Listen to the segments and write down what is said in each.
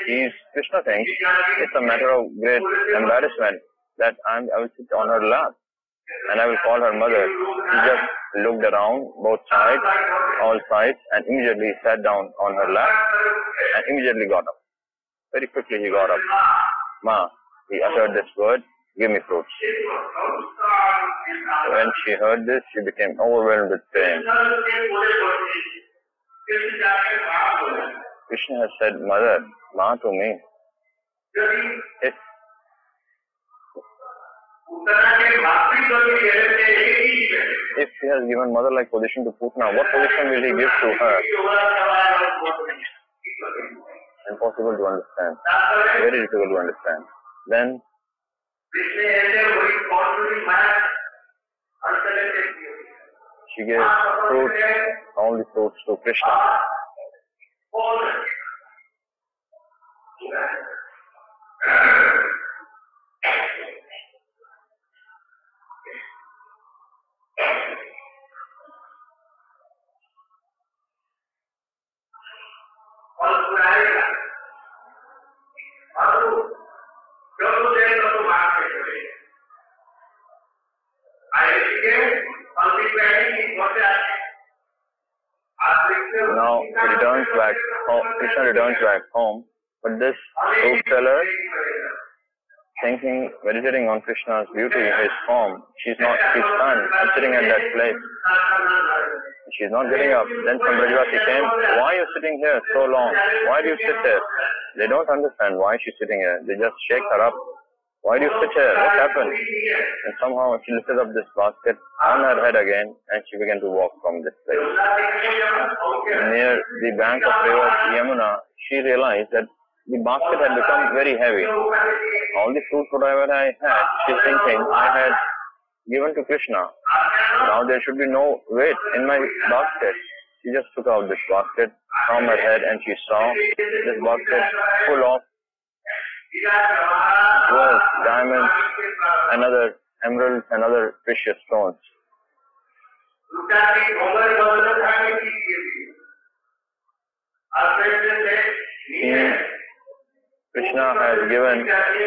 Krishna thinks it's a matter of great embarrassment that I will sit on her lap and I will call her mother. He just looked around both sides, all sides, and immediately sat down on her lap and immediately got up. Very quickly he got up. Ma, he uttered this word, give me fruits. When she heard this, she became overwhelmed with pain. Krishna has said, Mother, Ma to me. If he has given mother-like position to Putna, what position will he give to her? Impossible to understand. Very difficult to understand. Then she gave fruits, all the fruits to Krishna. Now Krishna returns back home, but this fruit seller, meditating on Krishna's beauty, his form, she's stunned, sitting at that place. She's not getting up. Then some Brajavasi came, why are you sitting here so long? Why do you sit here? They don't understand why she's sitting here. They just shake her up. Why do you sit here? What happened? And somehow she lifted up this basket on her head again and she began to walk from this place. Near the bank of river Yamuna, she realized that the basket had become very heavy. All the fruit whatever I had, she's thinking, I had given to Krishna. Now there should be no weight in my basket. She just took out this basket from her head and she saw this basket full of jewels, diamonds, and other emeralds and other precious stones. Krishna has given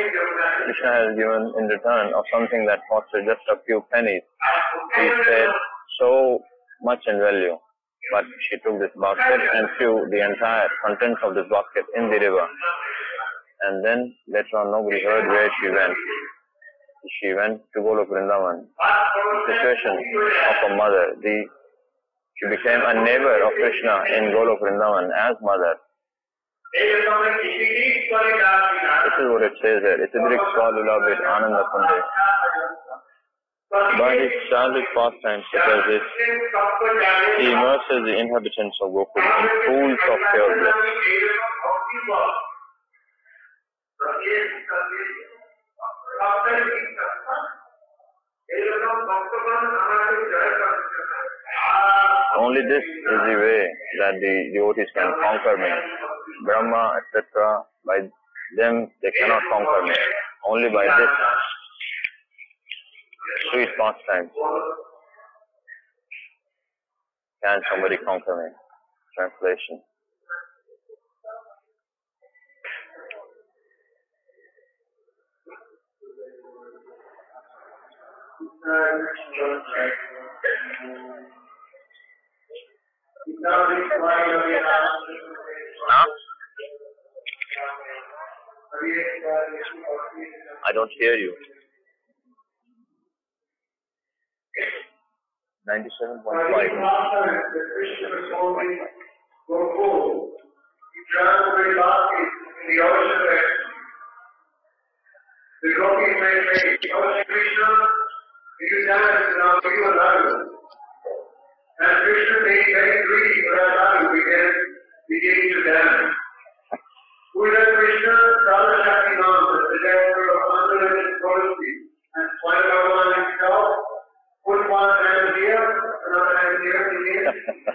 in return of something that cost her just a few pennies. He said so much in value, but she took this basket and threw the entire contents of this basket in the river. And then later on nobody heard where she went. She went to Golok Vrindavan. The situation of a mother. She became a neighbor of Krishna in Golok Vrindavan as mother. This is what it says here. Itidrik Svalulabit Ananda Kunde. By his childish pastimes such as this, he immerses the inhabitants of Gokul in pools of pure bliss. Only this is the way that the devotees can conquer me. Brahma, etc., by them they cannot conquer me. Only by this sweet pastime can somebody conquer me. Translation. Huh? I don't hear you. 97.5. The gopis may say, "Oh Krishna, you dance and I'll give you a love." And Krishna being very greedy for our love, began to dance. Who is that Krishna? Radha Shakti Nam, the director of unlimited policy, and Swami Bhagavan himself put one hand here, another hand here, to him.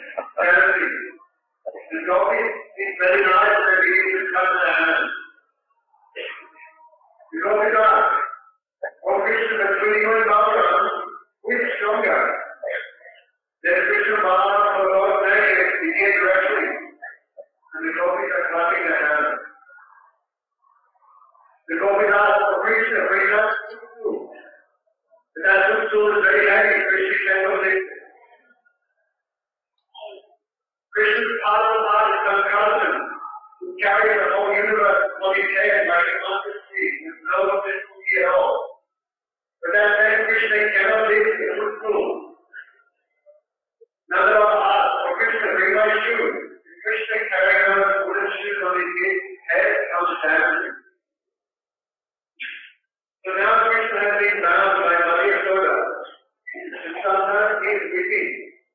The gopis is very nice and begin to cut the hands. You know because of Krishna, between you and Bhagavan, who is stronger? Then Krishna Bhagavan for Lord Nayaka began wrestling, and the gopis are clapping their hands. stool is very heavy. Krishna cannot lift it. Krishna's Padma is some cousin who carries the whole universe on his head like a mountain tree with no difficulty at all. But that same Krishna cannot lift the footstool. None of us ask, oh Krishna, bring my shoes. Krishna carrying those wooden shoes on his head comes down. So now Krishna has been bound by Mother Yashoda. And sometimes he is weeping.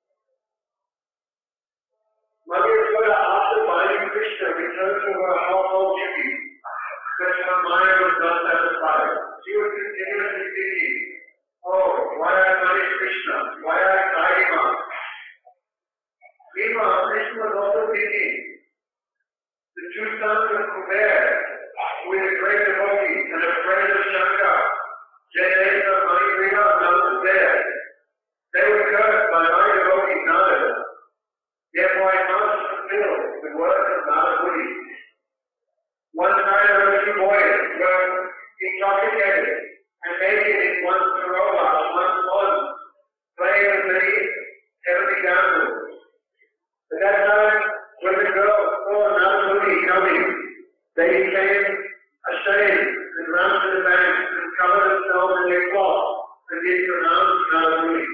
Mother Yashoda, after binding Krishna, returned to her household duties because her mind was not satisfied. She was continuously thinking, oh, why I punish Krishna? Why I tie him up? Meanwhile, Krishna was also thinking, the two sons of Kuber, who is a great devotee and a friend of Shankar, Jayadeva, Manigriva, and Namaste, they were cursed by my devotee Nada. Therefore I must fulfill the words of Nada Muni. One time there were two boys who were intoxicated and naked in one sarova, one pond, playing with many heavenly damsels. At that time, when the girls saw Nada Muni coming, they became ashamed and ran to the bank and covered themselves in their cloth and did pronounce Nada Muni.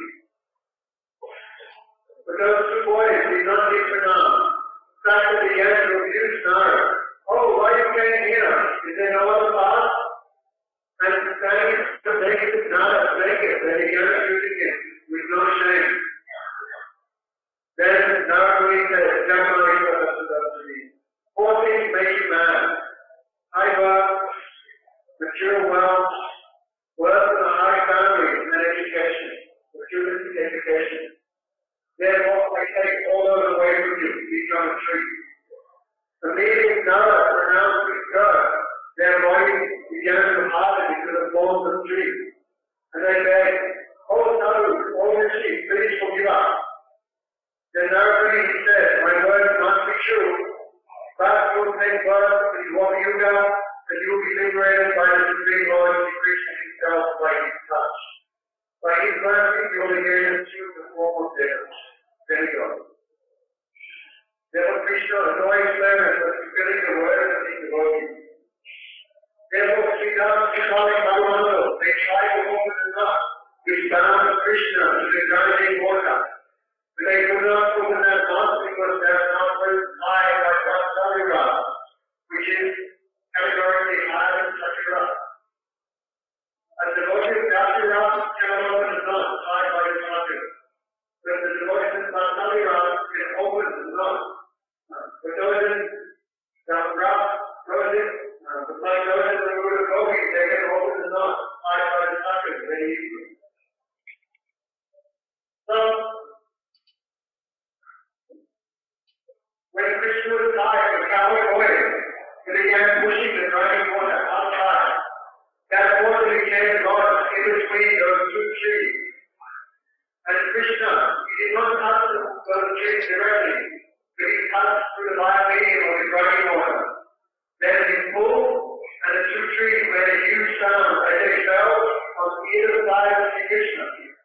But those two boys did not give pronounce. Sasha began to abuse Nara. Oh, why you came here? Is there no other path? And standing to make it Nara naked, they began abusing him with no shame. Then Nara Muni said, four things make you mad. High birth, material wealth, wealth in a high family, and education, materialistic education. Therefore, I take all those away from you, become a tree. Immediately Nara pronounced his curse, their body began to harden into the forms of trees. And they said, oh Sadhu, oh Rishi, please forgive us. Then Narayana said, my words must be true. But you will take birth in Wadi Yuga, and you will be liberated by the Supreme Lord Shri Krishna himself by his touch. By his mercy, you will again assume the form of demigod. Therefore, Krishna annoys them as fulfilling the words of his devotees. Therefore, Sridhar Sridhar Bhagavanto, they try to open the knot which bound Krishna to the guiding water. But they could not open that knot because they are not tied by Vasavira, which is categorically higher than Sakura. As the devotee of Vasavira cannot open the knot tied by the Sakura. But the devotee of Vasavira can open the knot. But those in the rough, roses, the black roses, the root of Gopi, they can open the knot tied by the Sakura very easily. So, when Krishna was tired of coward oil, he began pushing the running water outside. That water became lodged in between those two trees. And Krishna, he did not touch those trees directly, but he touched through the light medium of the running water. Then he pulled, and the two trees made a huge sound as they fell on either side of Sri Krishna.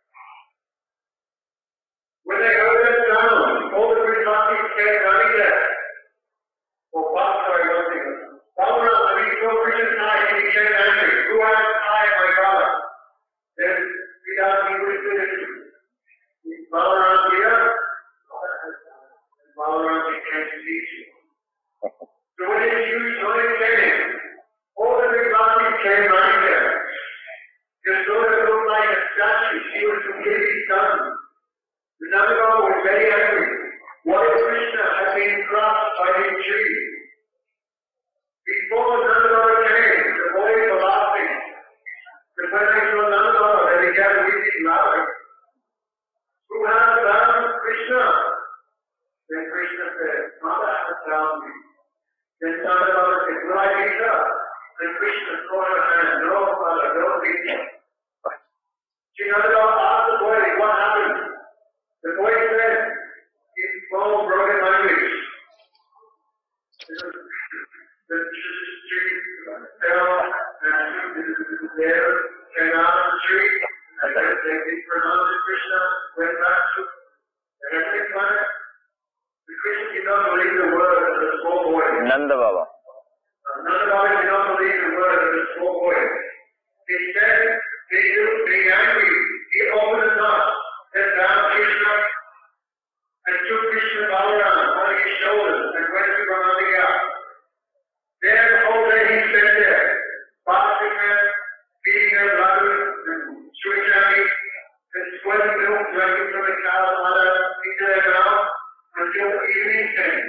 When they heard that sound, all the Brahmanis came running there. Oh, sorry, one thing. Balaram, when he saw Krishna's eye, he became angry. Who has tied my brother? Then Sridhar, he would do it. Balaram here, and Balaram became teaching. So when his huge noise came, all the Brahmanis came running there. Yashoda looked like a statue. She was completely stunned. The Nandagaon was very angry. What if Krishna had been crushed by his tree? Before Nandagaon came, the boys were laughing. But when they saw Nandagaon, they began weeping loudly. Who has bound Krishna? Then Krishna said, Mother has bound me. Then Nandagaon said, will I beat her? Then Krishna caught her hand. No, Father, don't beat her. She Nandagaon asked the boy, what happened? The boy said, in small broken language, the tree fell and there came out of the tree and they None of us did not believe the word of this small boy. Instead, being angry, he opened the door, sat down Krishna, and took Krishna Balaram on his shoulders and went to Brahmadiya. There the whole day he spent there, fasting and feeding their brothers and sweet and sweating milk drinking from the cow's mother into their mouth until evening came.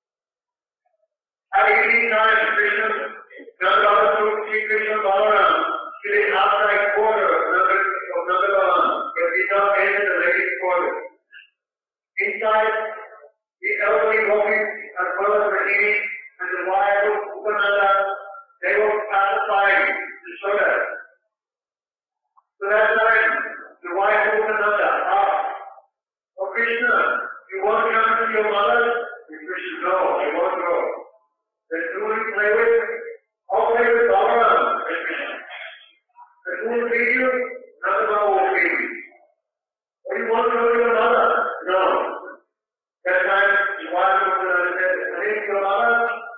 At evening time, Krishna, Nanda took Sri Krishna Balaram to the outside quarter of Nandagaon, but did not enter the ladies' quarter. Inside, the elderly Gopis as well as Rahini and the wife of Upananda, they were pacifying Yashoda. So that time, the wife of Upananda asked, "Oh Krishna, you won't come to your mother?" And Krishna, "No, I won't go." Then who will you play with? I'll play with Balaram, said Krishna. And who will feed you? Nanda will feed you. Or you want to go to your mother? No. That time, his wife of Upananda said, "I need your mother."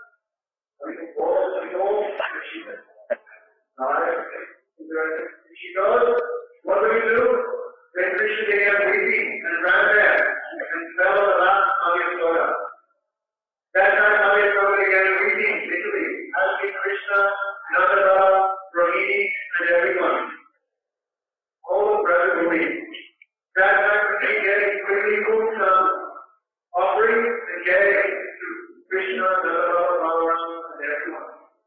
She goes, what will you do? Then Krishna began weeping and ran there and fell on the lap of Yashoda. That time Yashoda began weeping bitterly, asking Krishna, Nanda, Rohini, and everyone. All the brothers will weep. That time she gave quickly cooked some offering and gave to Krishna, Nanda, Balaram, and everyone.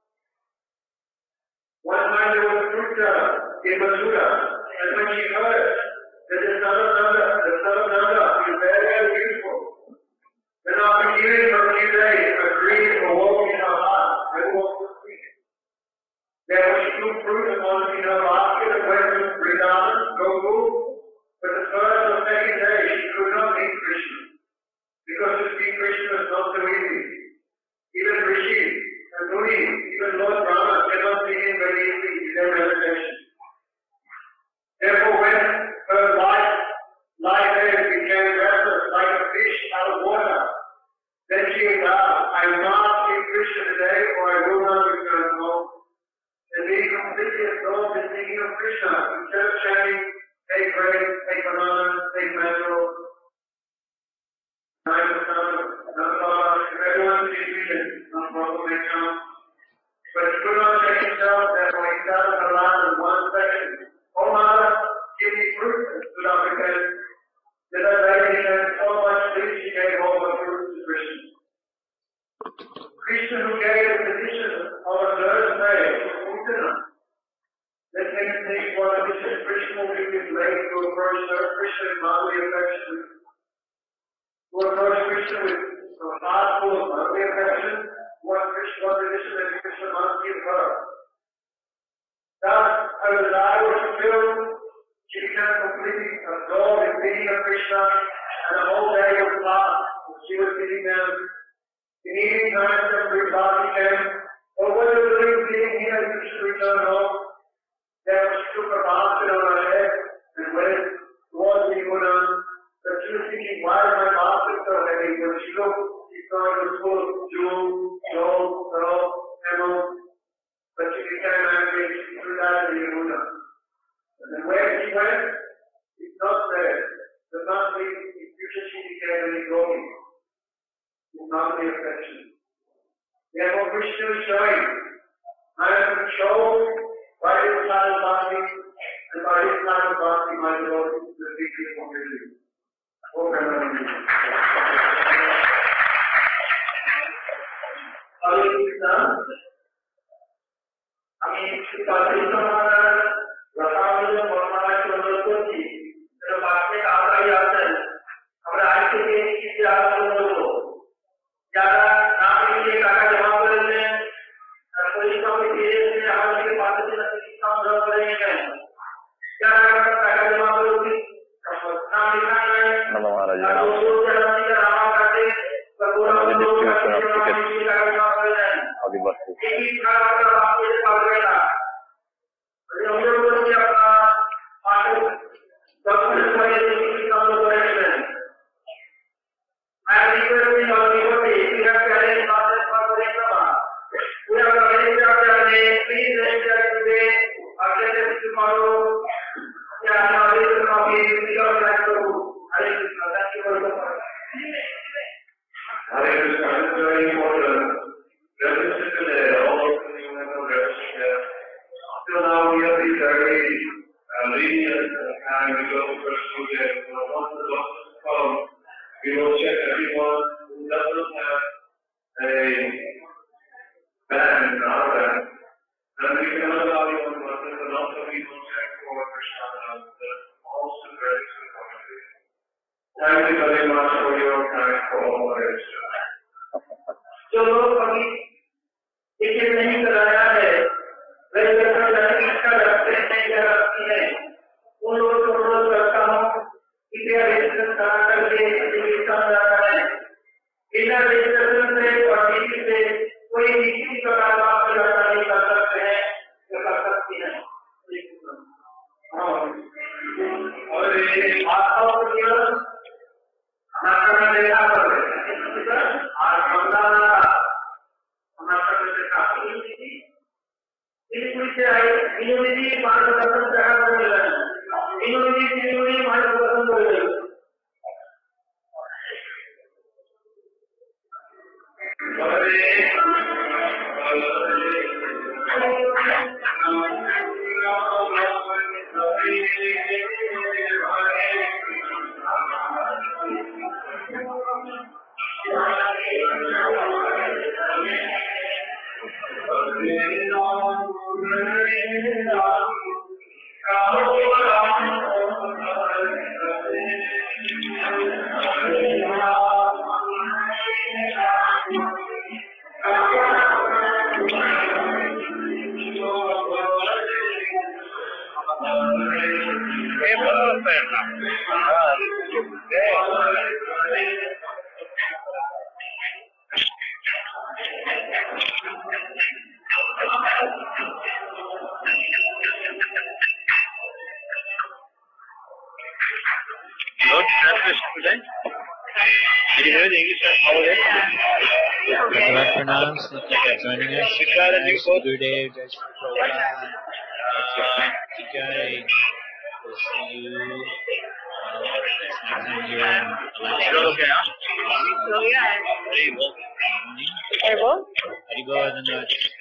One time there was a fruit in Mathura, and when she heard that the son of Nanda is very, very beautiful, then after hearing for a few days, a grief awoke in her heart and was sweet. Therefore she took fruit and wanted in her basket and went to Vrindavan, Gokul, but the first or second day she could not meet Krishna, because to see Krishna is not so easy. Even Rishi and Muni, even Lord Brahma cannot see him very easily in their meditation. Therefore, when her life there became restless like a fish out of water, then she vowed, "I must see Krishna today or I will not return home." And being completely absorbed in thinking of Krishna, instead of chanting, "Take bread, take banana, take mango," everyone sees Krishna, no problem may come. But he could not check himself, therefore he sat on the land in one section. "Oh mother, give me fruit," and stood up again. Then that lady said, "So much please," she gave all the fruit to Krishna. Krishna, who gave the position of a third phase, was Utana. Let me think what a mission Krishna will give his lady to approach Krishna in motherly affection. To approach Krishna with a heart full of motherly affection, what tradition that Krishna must give her. Thus, her desire was fulfilled. She became completely absorbed in thinking of Krishna, and the whole day was passed. She was sitting there. In evening time, some Brihmati came. "Oh, what are you doing sitting here? You should return home." Therefore, she took her basket on her head and went towards the Yamuna. But she was thinking, "Why is my basket so heavy?" When she looked, she saw it was full of jewels, gold, pearls, emeralds. But she became angry. She threw that in the Yamuna. And then where she went, it's not there. But not least, in future she became an gopi. It's not the affection. Therefore, Krishna is showing, I am controlled by this kind of bhakti, and by this kind of bhakti, my Lord, the victory for me. আমি তাড়াতাড়ি আসছেন আমরা আজ থেকে আলোচনা করব যারা না মিলিয়ে টাকা জমা করেছেন পরিশ্রমে ফিরে এসে আমাদের থেকে 5 দিন সংগ্রহ করে নিয়েছেন যারা টাকা জমা করেছেন নাম লেখা নাই I and all that. Then we can allow you on verses and also we will check for Krishna that's also very good. Thank you very much for your time for all this. जो लोग कभी ticket नहीं कराया है वे इसका रखते हैं या रखती है उन लोगों को अनुरोध करता हूँ कृपया रजिस्ट्रेशन करा करके रजिस्ट्रेशन कराना है बिना रजिस्ट्रेशन से और टिकट से कोई भी किसी प्रकार का यात्रा नहीं कर सकते हैं या कर सकती है और ये भाषाओं को केवल हमारा देखा करते हैं आज बंगाला हमारा देखा इस से आए इन्होंने मार्गदर्शन करा कर मिला इन्होंने मार्गदर्शन कर दिया Did you hear the English over there? Pranams, thank you for joining us. Gurudev, Jai Shri Prabhupada. Jai. We'll see you next time here in You're okay, huh? Haribol. Haribol? Haribol and